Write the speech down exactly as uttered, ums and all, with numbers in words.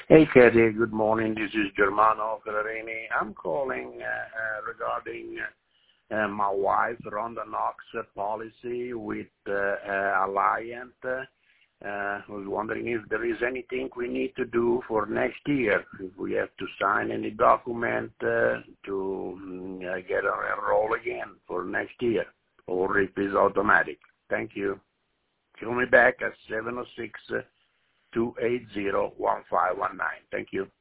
Hey, Katie. Good morning. This is Germano Ferrarini. I'm calling uh, uh, regarding uh, my wife, Rhonda Knox, uh, policy with uh, uh, Alliant. Uh, I was wondering if there is anything we need to do for next year, if we have to sign any document uh, to um, uh, get her enrolled again for next year, or if it's automatic. Thank you. Call me back at seven oh six, two eight zero, one five one nine. Thank you.